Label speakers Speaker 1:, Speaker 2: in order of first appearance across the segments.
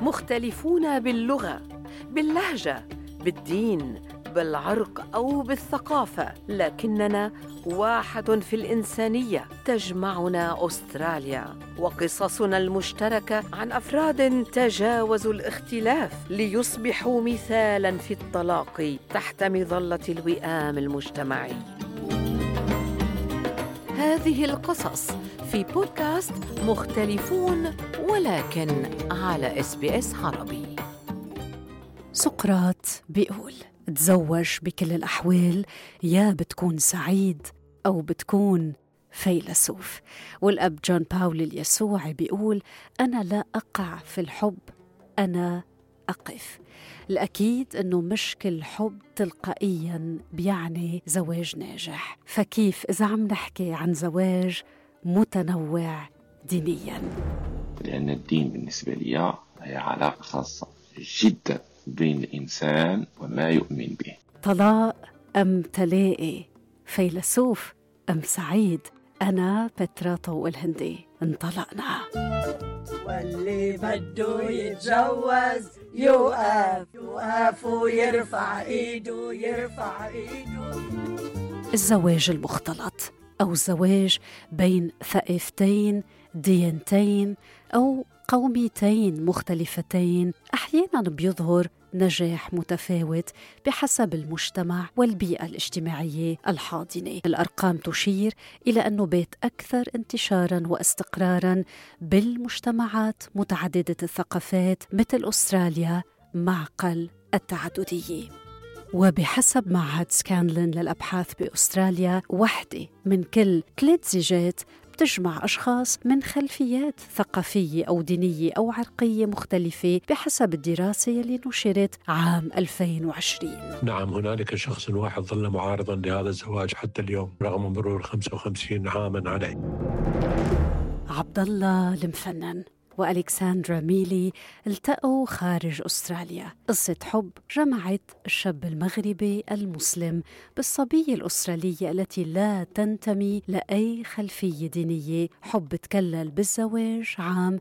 Speaker 1: مختلفون باللغة، باللهجة، بالدين، بالعرق أو بالثقافة، لكننا واحد في الإنسانية. تجمعنا أستراليا وقصصنا المشتركة عن أفراد تجاوزوا الاختلاف ليصبحوا مثالاً في التلاقي تحت مظلة الوئام المجتمعي. هذه القصص في بودكاست مختلفون ولكن على SBS عربي.
Speaker 2: سقراط بيقول تزوج بكل الأحوال، يا بتكون سعيد أو بتكون فيلسوف. والأب جون باول اليسوعي بيقول أنا لا أقع في الحب، أنا أقف. الأكيد أنه مش كل حب تلقائياً بيعني زواج ناجح، فكيف إذا عم نحكي عن زواج متنوع دينياً؟
Speaker 3: لأن الدين بالنسبة لي هي علاقة خاصة جدا بين الإنسان وما يؤمن به.
Speaker 2: طلاق أم تلاقي، فيلسوف أم سعيد؟ أنا بترا طوق الهندي، انطلقنا.
Speaker 4: واللي بده يتجوز يوقف ويرفع ايده يرفع ايده.
Speaker 2: الزواج المختلط أو الزواج بين ثقافتين، ديانتين أو قوميتين مختلفتين أحياناً بيظهر نجاح متفاوت بحسب المجتمع والبيئة الاجتماعية الحاضنة. الأرقام تشير إلى أنه بيت أكثر انتشاراً واستقراراً بالمجتمعات متعددة الثقافات مثل أستراليا معقل التعددية. وبحسب معهد سكانلن للأبحاث بأستراليا، واحدة من كل 3 زيجات بتجمع أشخاص من خلفيات ثقافية أو دينية أو عرقية مختلفة بحسب الدراسة اللي نشرت عام 2020.
Speaker 5: نعم، هنالك شخص واحد ظل معارضاً لهذا الزواج حتى اليوم رغم مرور 55 عاماً عليه.
Speaker 2: عبد الله المفنن وألكساندرا ميلي التقوا خارج أستراليا. قصة حب جمعت الشاب المغربي المسلم بالصبية الأسترالية التي لا تنتمي لأي خلفية دينية. حب تكلل بالزواج عام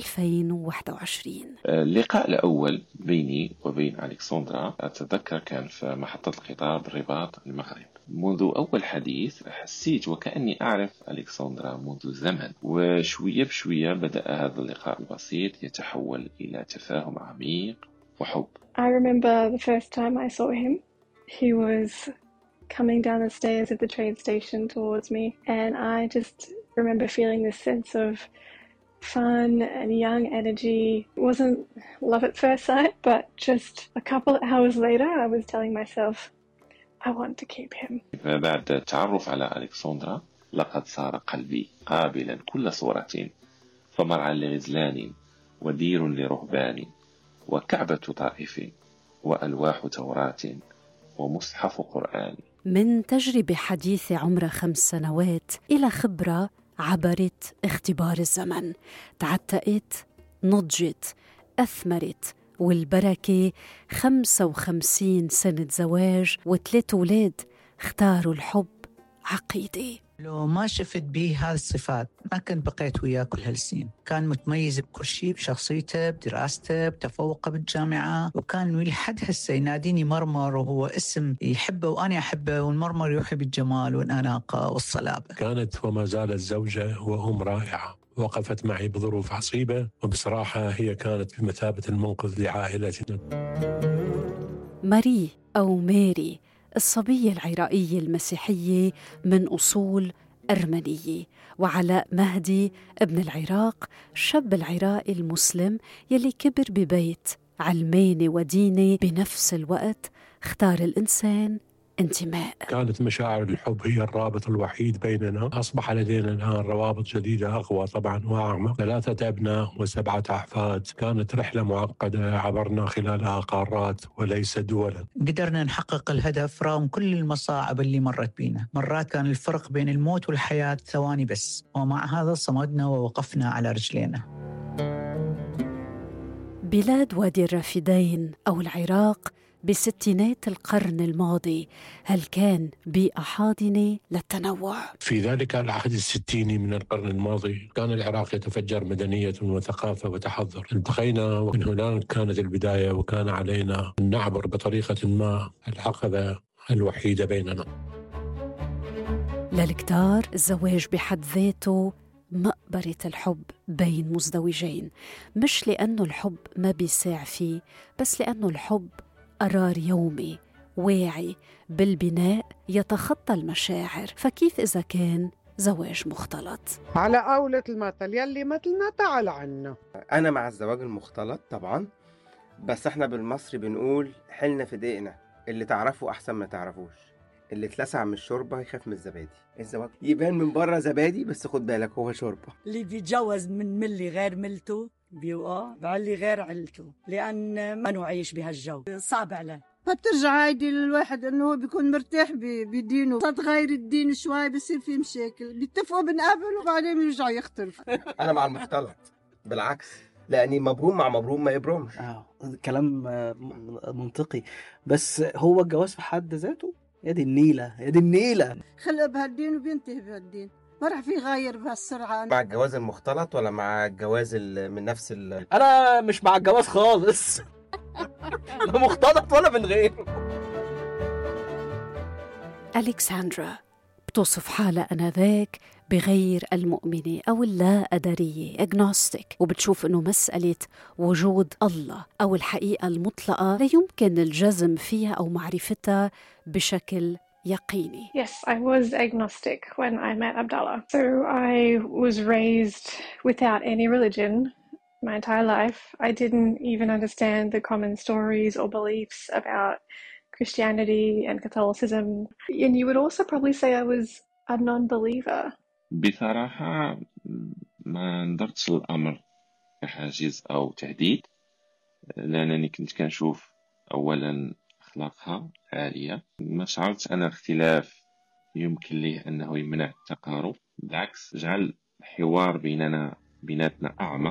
Speaker 2: 2021.
Speaker 3: اللقاء الأول بيني وبين ألكسندرا أتذكر كان في محطة القطار بالرباط المغرب. منذ أول حديث حسيت وكأني أعرف ألكسندرا منذ زمن، وشوية بشوية بدأ هذا اللقاء البسيط يتحول إلى تفاهم عميق وحب.
Speaker 6: I remember the first time I saw him. He was coming down the stairs of the train station towards me, and I just remember feeling this sense of fun and young energy. It wasn't love at first sight, but just a couple of hours later I was telling myself I want to keep him.
Speaker 3: بعد التعرف على ألكسندرا لقد صار قلبي قابلا كل صورة، فمرعى لغزلان ودير لرهبان وكعبة طائف وألواح توراة ومصحف قرآن.
Speaker 2: من تجربة حديثة عمرها 5 سنوات إلى خبرة عبرت اختبار الزمن، تعتقت، نضجت، أثمرت، والبركة 55 سنة زواج و3 أولاد اختاروا الحب عقيدة.
Speaker 7: لو ما شفت بيه هذه الصفات ما كنت بقيت وياه كل هالسنين. كان متميز بكل شيء، بشخصيته، بدراسته، بتفوقه بالجامعة، وكان لحد هسه يناديني مرمر، وهو اسم يحبه وأنا أحبه، والمرمر يحب الجمال والأناقة والصلابة.
Speaker 5: كانت وما زالت زوجة وأم رائعة، وقفت معي بظروف عصيبة، وبصراحة هي كانت بمثابة المنقذ لعائلتنا.
Speaker 2: ماري أو ماري، الصبية العراقية المسيحية من أصول أرمنية، وعلاء مهدي ابن العراق، الشاب العراقي المسلم يلي كبر ببيت علماني وديني بنفس الوقت. اختار الإنسان انتماء.
Speaker 5: كانت مشاعر الحب هي الرابط الوحيد بيننا. أصبح لدينا الآن روابط جديدة أقوى طبعا وأعمق. 3 أبناء و7 أحفاد. كانت رحلة معقدة عبرنا خلالها قارات وليس دولا.
Speaker 7: قدرنا نحقق الهدف رغم كل المصاعب اللي مرت بينا. مرات كان الفرق بين الموت والحياة ثواني بس، ومع هذا صمدنا ووقفنا على رجلينا.
Speaker 2: بلاد وادي الرافدين أو العراق بستينات القرن الماضي هل كان بيئة حاضنة للتنوع؟
Speaker 5: في ذلك العهد الستيني من القرن الماضي كان العراق يتفجر مدنية وثقافة وتحضر. التقينا ومن هناك كانت البداية، وكان علينا أن نعبر بطريقة ما العقبة الوحيدة بيننا.
Speaker 2: للكتار الزواج بحد ذاته مقبرة الحب بين مزدوجين، مش لأنه الحب ما بيساع فيه، بس لأنه الحب قرار يومي واعي بالبناء يتخطى المشاعر. فكيف إذا كان زواج مختلط؟
Speaker 8: على قولة المثل يلي مثلنا تعال عنا.
Speaker 9: أنا مع الزواج المختلط طبعا، بس احنا بالمصري بنقول حلنا في دقيقنا، اللي تعرفه أحسن ما تعرفوش، اللي اتلسع من الشوربة يخاف من الزبادي. الزواج يبان من بره زبادي بس خد بالك هو شوربة.
Speaker 4: اللي بيتجوز من ملي غير ملته بيوقع بعلي غير علته، لأن ما نعيش بهالجو صعب عليه.
Speaker 10: فبترجع هيدي للواحد انه هو بيكون مرتاح بدينه، تغير الدين شوي بصير في مشاكل، بيتفقوا بنقابل وبعدين بيرجعوا يختلفوا.
Speaker 9: انا مع المختلط بالعكس، لاني مبروم مع مبروم ما يبرمش.
Speaker 11: كلام منطقي، بس هو الجواز في حد ذاته يا دي النيله
Speaker 10: خلق بهالدين وبينتهي بهالدين، ما راح في غاير بهالسرعه.
Speaker 9: مع الجواز المختلط ولا مع الجواز من نفس
Speaker 11: انا مش مع الجواز خالص. لا مختلط ولا من غير.
Speaker 2: ألكسندرا بتوصف حالها أنذاك بغير المؤمنة أو اللا أدرية agnostic، وبتشوف أنه مسألة وجود الله أو الحقيقة المطلقة لا يمكن الجزم فيها أو معرفتها بشكل يقيني.
Speaker 6: Yes, I was agnostic when I met Abdallah. So I was raised without any religion. My entire life, I didn't even understand the common stories or beliefs about Christianity and Catholicism. And you would also probably say I was a non-believer.
Speaker 3: بصراحة ما نظرتش الأمر كحاجز أو تهديد، لأنني كنت كنشوف أولا أخلاقها عالية، ما شعرت أن الاختلاف يمكن ليه أنه يمنع التقارب، بالعكس جعل الحوار بيناتنا أعمق.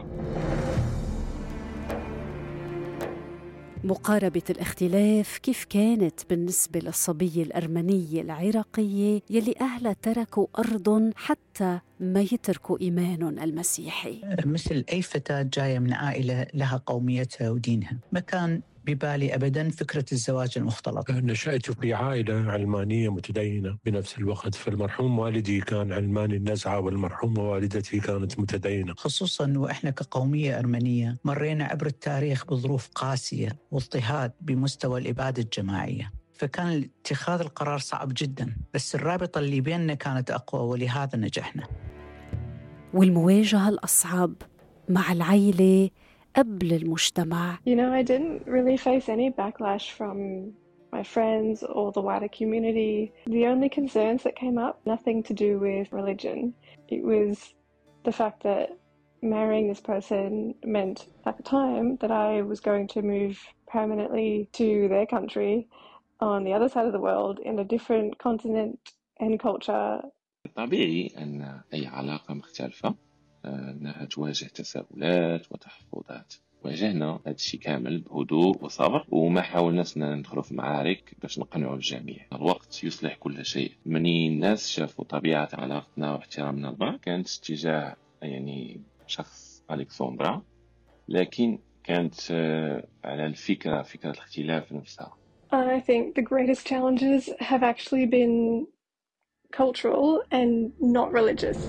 Speaker 2: مقاربة الاختلاف كيف كانت بالنسبة للصبية الأرمنية العراقية يلي أهلها تركوا أرض حتى ما يتركوا إيمانهم المسيحي؟
Speaker 7: مثل أي فتاة جاية من عائلة لها قوميتها ودينها، ما كان ببالي أبداً فكرة الزواج المختلط.
Speaker 5: نشأت في عائلة علمانية متدينة بنفس الوقت، فالمرحوم والدي كان علماني النزعة والمرحومة والدتي كانت متدينة.
Speaker 7: خصوصاً وإحنا كقومية أرمنية مرينا عبر التاريخ بظروف قاسية واضطهاد بمستوى الإبادة الجماعية، فكان اتخاذ القرار صعب جداً، بس الرابطة اللي بيننا كانت أقوى ولهذا نجحنا.
Speaker 2: والمواجهة الأصعب مع العائلة قبل المجتمع.
Speaker 6: You know, I didn't really face any backlash from my friends or the wider community. The only concerns that came up, nothing to do with religion. It was the fact that marrying this person meant at the time that I was going to move permanently to their country on the other side of the world in a different continent and culture.
Speaker 3: طبيعي أن أي علاقة مختلفة أنها تواجه تساؤلات وتحفظات. واجهنا هذا الشيء كامل بهدوء وصبر، وما حاولناش ندخلوا في معارك باش نقنعوا الجميع. الوقت يصلح كل شيء. مني الناس شافوا طبيعة علاقتنا واحترامنا لبعض، كانت اتجاه يعني شخص ألكسندرا، لكن كانت على فكرة الاختلاف نفسها.
Speaker 6: I think the greatest challenges have actually been cultural and not religious.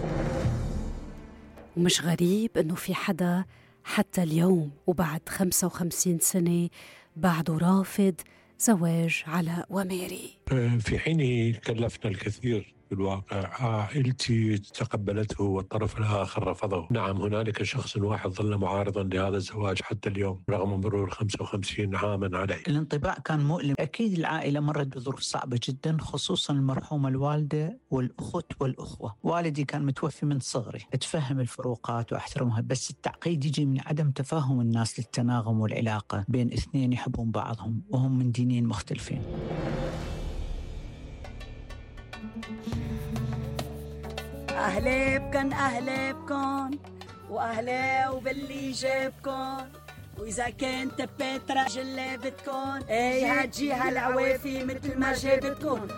Speaker 2: ومش غريب أنه في حدا حتى اليوم وبعد 55 سنة بعده رافض زواج علاء وميري.
Speaker 5: في حين كلفنا الكثير في الواقع، عائلتي تقبلته والطرف الآخر رفضه. نعم، هنالك شخص واحد ظل معارضا لهذا الزواج حتى اليوم رغم مرور 55 عاما عليه.
Speaker 7: الانطباع كان مؤلم. أكيد العائلة مرت بظروف صعبة جدا، خصوصا المرحومة الوالدة والأخت والأخوة. والدي كان متوفي من صغري، أتفهم الفروقات وأحترمها، بس التعقيد يجي من عدم تفاهم الناس للتناغم والعلاقة بين اثنين يحبون بعضهم وهم من دينين مختلفين.
Speaker 4: أهلي بكن وأهلي وباللي جابكن، وإذا كنت بترى جلة بتكون ايه هتجيها العوافي مثل ما جابتكون.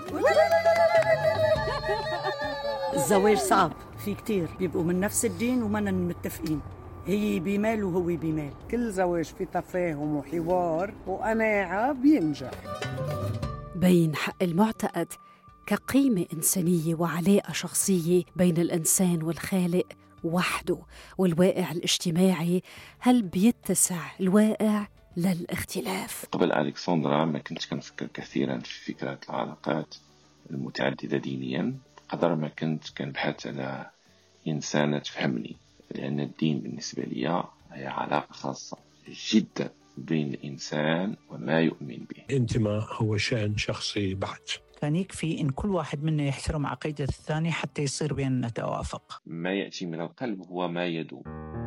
Speaker 4: الزواج صعب، في كتير بيبقوا من نفس الدين ومنا متفقين، هي بمال وهو بمال.
Speaker 8: كل زواج في تفاهم وحوار وقناعة بينجح.
Speaker 2: بين حق المعتقد كقيمة إنسانية وعلاقة شخصية بين الإنسان والخالق وحده والواقع الاجتماعي، هل بيتسع الواقع للاختلاف؟
Speaker 3: قبل ألكسندرا ما كنت كنفكر كثيرا في فكرة العلاقات المتعددة دينيا قدر ما كنت كنبحث على إنسانة تفهمني، لأن الدين بالنسبة لي هي علاقة خاصة جدا بين الإنسان وما يؤمن به.
Speaker 5: انتماء هو شأن شخصي بحت.
Speaker 7: كان يكفي إن كل واحد منا يحترم عقيدة الثاني حتى يصير بيننا توافق.
Speaker 3: ما يأتي من القلب هو ما يدوم.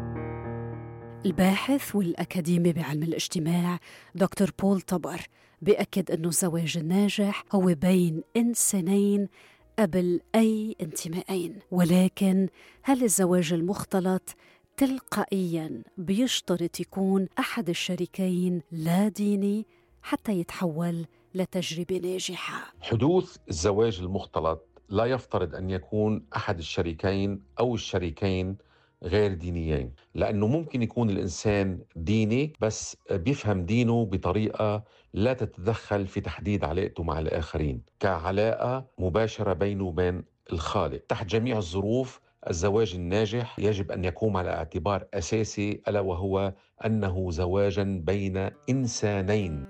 Speaker 2: الباحث والأكاديمي بعلم الاجتماع دكتور بول طبر بيأكد أنه الزواج الناجح هو بين إنسانين قبل أي انتمائين، ولكن هل الزواج المختلط تلقائياً بيشترط يكون أحد الشريكين لا ديني حتى يتحول لتجربة ناجحة؟
Speaker 12: حدوث الزواج المختلط لا يفترض أن يكون أحد الشريكين أو الشريكين غير دينيين، لأنه ممكن يكون الإنسان ديني بس بيفهم دينه بطريقة لا تتدخل في تحديد علاقته مع الآخرين كعلاقة مباشرة بينه وبين الخالق. تحت جميع الظروف الزواج الناجح يجب أن يقوم على اعتبار أساسي، ألا وهو أنه زواجاً بين إنسانين.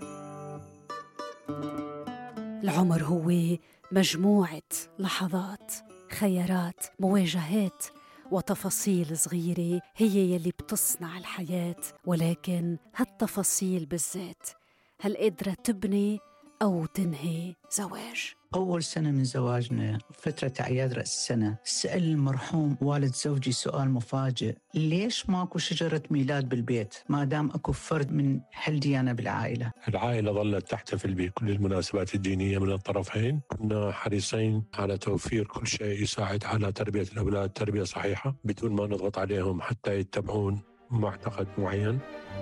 Speaker 2: العمر هو مجموعة لحظات، خيارات، مواجهات وتفاصيل صغيرة هي يلي بتصنع الحياة، ولكن هالتفاصيل بالذات هل قادرة تبني أو تنهي زواج؟
Speaker 7: أول سنة من زواجنا فترة أعياد رأس السنة سأل المرحوم والد زوجي سؤال مفاجئ: ليش ماكو شجرة ميلاد بالبيت ما دام أكو فرد من هالديانة بالعائلة؟
Speaker 5: العائلة ظلت تحتفل بكل المناسبات الدينية من الطرفين. كنا حريصين على توفير كل شيء يساعد على تربية الأولاد تربية صحيحة بدون ما نضغط عليهم حتى يتبعون معتقد معين.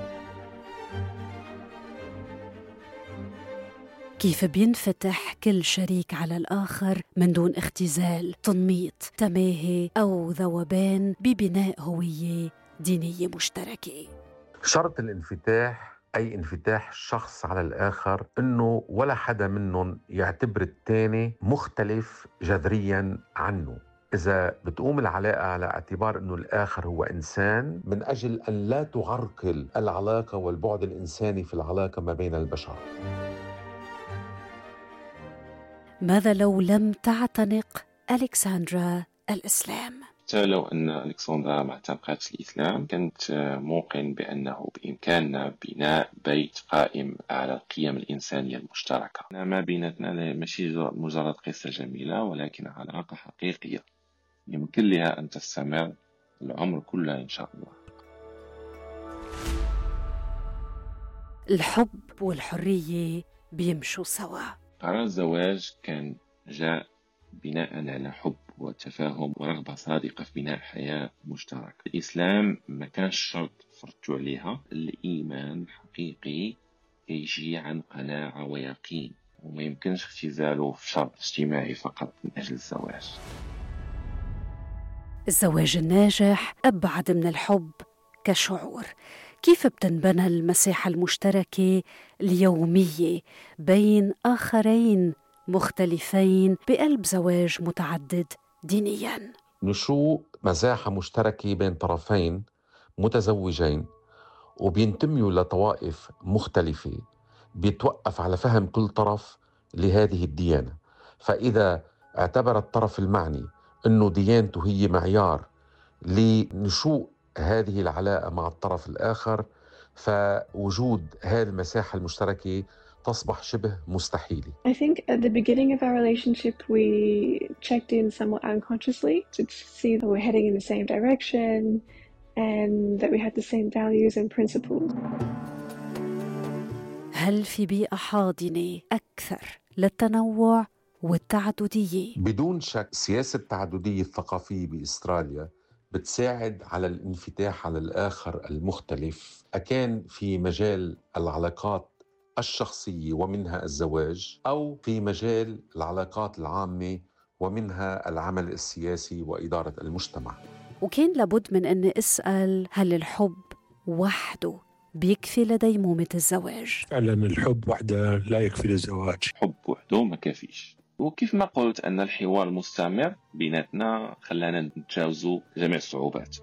Speaker 2: كيف بينفتح كل شريك على الآخر من دون اختزال، تنميط، تماهي أو ذوبان ببناء هوية دينية مشتركة؟
Speaker 12: شرط الانفتاح أي انفتاح الشخص على الآخر إنه ولا حدا منهم يعتبر الثاني مختلف جذرياً عنه. إذا بتقوم العلاقة على اعتبار إنه الآخر هو إنسان من أجل أن لا تعرقل العلاقة والبعد الإنساني في العلاقة ما بين البشر.
Speaker 2: ماذا لو لم تعتنق ألكسندرا الإسلام؟
Speaker 3: حتى لو أن ألكسندرا ما اعتنقتش الإسلام كنت موقن بأنه بإمكاننا بناء بيت قائم على القيم الإنسانية المشتركة. ما بيناتنا ماشي مجرد قصة جميلة، ولكن علاقة حقيقية يمكن لها أن تستمر العمر كله إن شاء الله.
Speaker 2: الحب والحرية بيمشوا سوا.
Speaker 3: قرار الزواج كان جاء بناء على حب وتفاهم ورغبة صادقة في بناء حياة مشتركة. الإسلام ما كانش شرط فرضوا عليها، الإيمان حقيقي يجي عن قناعة ويقين، وما يمكنش اختزاله في شرط اجتماعي فقط من أجل الزواج.
Speaker 2: الزواج الناجح أبعد من الحب كشعور. كيف بتنبنى المساحة المشتركة اليومية بين آخرين مختلفين بقلب زواج متعدد دينياً؟
Speaker 12: نشوء مساحة مشتركة بين طرفين متزوجين وبينتميوا لطوائف مختلفة بيتوقف على فهم كل طرف لهذه الديانة. فإذا اعتبر الطرف المعني أنه ديانته هي معيار لنشوء هذه العلاقة مع الطرف الآخر، فوجود هذه المساحة المشتركة تصبح شبه مستحيلة.
Speaker 6: I think at the beginning of our relationship we checked in somewhat unconsciously to see that we're heading in the same direction and that we had the same values and principles.
Speaker 2: هل في بيئة حاضنة أكثر للتنوع والتعددية؟
Speaker 12: بدون شك سياسة التعددية الثقافية بإستراليا بتساعد على الانفتاح على الآخر المختلف، أكان في مجال العلاقات الشخصية ومنها الزواج، أو في مجال العلاقات العامة ومنها العمل السياسي وإدارة المجتمع.
Speaker 2: وكان لابد من أني أسأل، هل الحب وحده بيكفي لديمومة الزواج؟
Speaker 5: فعلا الحب وحده لا يكفي للزواج.
Speaker 3: حب وحده ما كافيش، وكيف ما قلت أن الحوار المستمر بيناتنا خلانا نتجاوزوا جميع الصعوبات.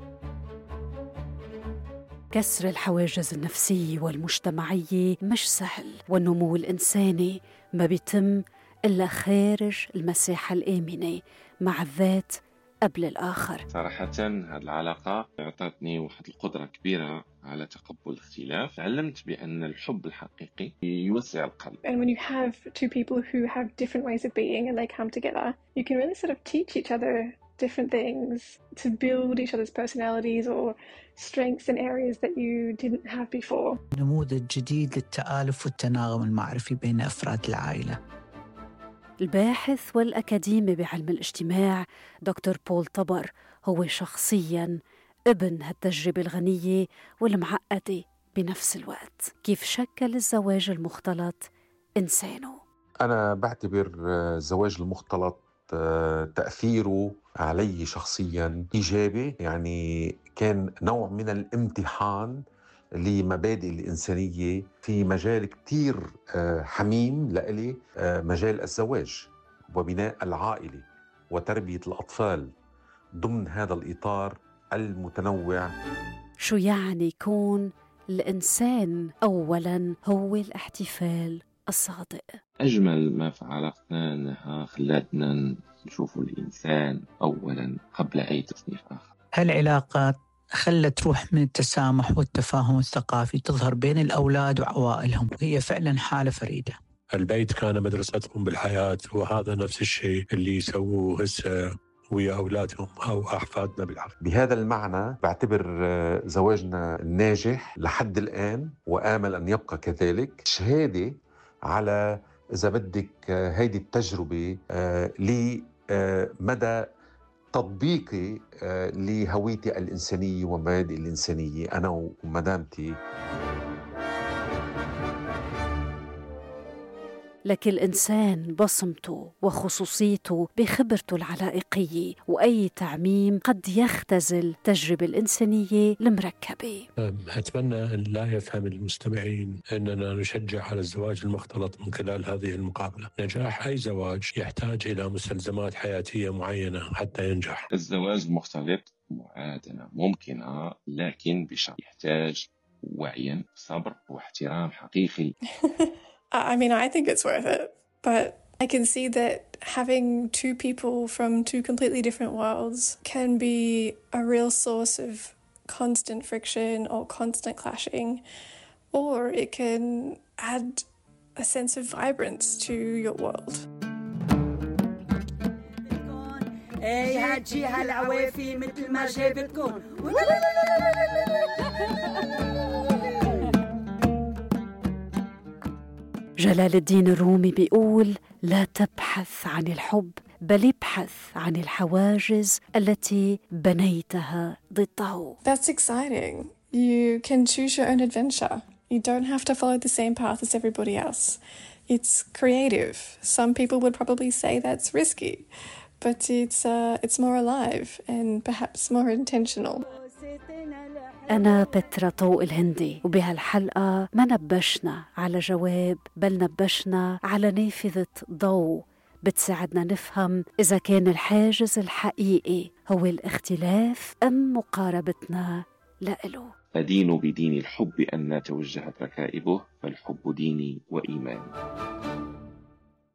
Speaker 2: كسر الحواجز النفسية والمجتمعية مش سهل، والنمو الإنساني ما بيتم إلا خارج المساحة الآمنة مع الذات قبل الآخر.
Speaker 3: صراحة هذه العلاقة أعطتني واحد القدرة كبيرة على تقبل الاختلاف. تعلمت بأن الحب الحقيقي يوسع القلب.
Speaker 6: And when you have two people who have different ways of being and they come together, you can really sort of teach each other different things to build each other's personalities or strengths in areas that you didn't have before.
Speaker 7: نموذج جديد للتآلف والتناغم المعرفي بين أفراد العائلة.
Speaker 2: الباحث والأكاديمي بعلم الاجتماع دكتور بول طبر هو شخصياً ابن هالتجربة الغنية والمعقدة بنفس الوقت. كيف شكل الزواج المختلط إنسانه؟
Speaker 12: أنا بعتبر الزواج المختلط تأثيره علي شخصياً إيجابي، يعني كان نوع من الامتحان لمبادئ الإنسانية في مجال كتير حميم لإلي، مجال الزواج وبناء العائلة وتربية الأطفال ضمن هذا الإطار المتنوع.
Speaker 2: شو يعني يكون الإنسان أولاً هو الاحتفال الصادق؟
Speaker 3: أجمل ما في علاقتنا أنها خلتنا نشوف الإنسان أولاً قبل أي تصنيف آخر.
Speaker 7: هالعلاقات خلت روح من التسامح والتفاهم الثقافي تظهر بين الأولاد وعوائلهم، وهي فعلا حالة فريدة.
Speaker 5: البيت كان مدرستهم بالحياة، وهذا نفس الشيء اللي يسووه هسه ويا أولادهم أو أحفادنا بالعكس.
Speaker 12: بهذا المعنى بعتبر زواجنا الناجح لحد الآن، وآمل أن يبقى كذلك، شهادة على إذا بدك هيدي التجربة لمدى تطبيقي لهويتي الإنسانية ومبادئ الإنسانية أنا ومدامتي.
Speaker 2: لكن الإنسان بصمته وخصوصيته بخبرته العلائقية، وأي تعميم قد يختزل التجربة الإنسانية المركبة.
Speaker 5: أتمنى أن لا يفهم المستمعين أننا نشجع على الزواج المختلط من خلال هذه المقابلة. نجاح أي زواج يحتاج إلى مستلزمات حياتية معينة حتى ينجح.
Speaker 3: الزواج المختلط معادلة ممكنة، لكن بشرط يحتاج وعي، صبر واحترام حقيقي.
Speaker 6: I mean, I think it's worth it, but I can see that having two people from two completely different worlds can be a real source of constant friction or constant clashing, or it can add a sense of vibrance to your world.
Speaker 4: ايه هاتجي هالعوافي مثل ما جابتكم.
Speaker 2: جلال الدين الرومي بيقول: لا تبحث عن الحب، بل ابحث عن الحواجز التي بنيتها ضده.
Speaker 6: That's exciting. You can choose your own adventure. You don't have to follow the same path as everybody else. It's creative. Some people would probably say that's risky, but it's more alive and perhaps more intentional.
Speaker 2: أنا بترا طوق الهندي، وبهالحلقة ما نبشنا على جواب، بل نبشنا على نافذة ضوء بتساعدنا نفهم إذا كان الحاجز الحقيقي هو الاختلاف أم مقاربتنا لإله.
Speaker 3: أدين بدين الحب أن توجهت ركائبه، فالحب ديني وإيماني.